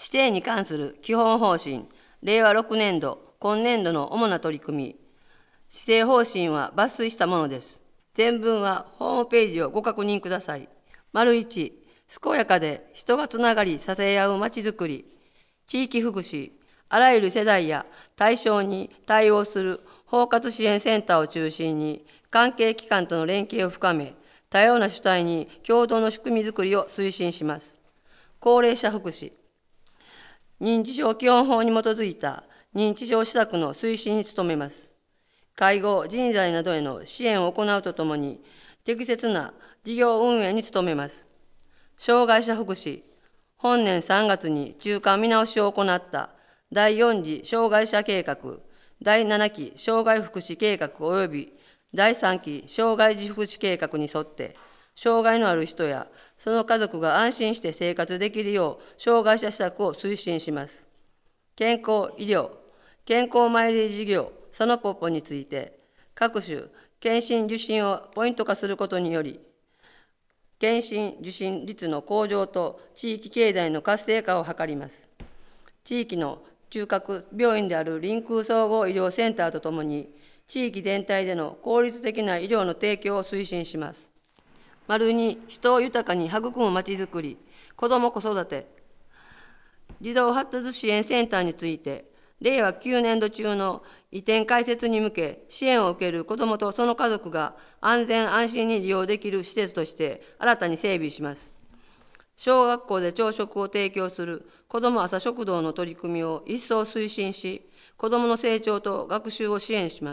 定に関する基本方針、令和6年度、今年度の主な取り組み、指定方針は抜粋したものです。全文はホームページをご確認ください。1、健やかで人がつながり支え合うまちづくり、地域福祉、あらゆる世代や対象に対応する包括支援センターを中心に、関係機関との連携を深め、多様な主体に共同の仕組みづくりを推進します。高齢者福祉、認知症基本法に基づいた認知症施策の推進に努めます。介護、人材などへの支援を行うとともに、適切な事業運営に努めます。障害者福祉、本年3月に中間見直しを行った第4次障害者計画、第7期障害福祉計画及び第3期障害児福祉計画に沿って、障害のある人やその家族が安心して生活できるよう障害者施策を推進します。健康医療、健康マイレージ事業そのポッポについて、各種検診受診をポイント化することにより、検診受診率の向上と地域経済の活性化を図ります。地域の中核病院である臨空総合医療センターとともに、地域全体での効率的な医療の提供を推進します。2、人を豊かに育むまちづくり、子ども子育て、児童発達支援センターについて、令和9年度中の移転開設に向け、支援を受ける子どもとその家族が安全安心に利用できる施設として新たに整備します。小学校で朝食を提供する子ども朝食堂の取り組みを一層推進し、子どもの成長と学習を支援します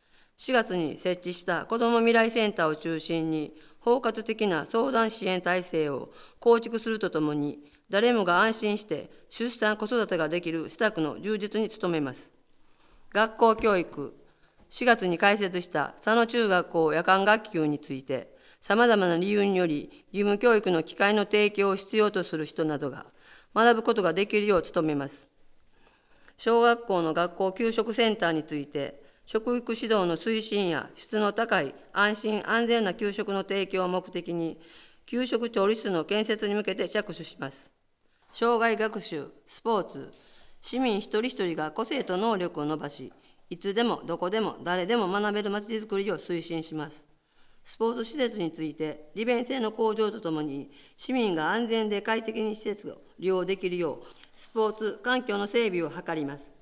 。4月に設置した子ども未来センターを中心に、包括的な相談支援体制を構築するとともに、誰もが安心して出産子育てができる施策の充実に努めます。学校教育、4月に開設した佐野中学校夜間学級について、さまざまな理由により義務教育の機会の提供を必要とする人などが学ぶことができるよう努めます。小学校の学校給食センターについて、食育指導の推進や質の高い安心安全な給食の提供を目的に、給食調理室の建設に向けて着手します。障害学習、スポーツ、市民一人一人が個性と能力を伸ばし、いつでもどこでも誰でも学べるまちづくりを推進します。スポーツ施設について、利便性の向上とともに、市民が安全で快適に施設を利用できるよう、スポーツ環境の整備を図ります。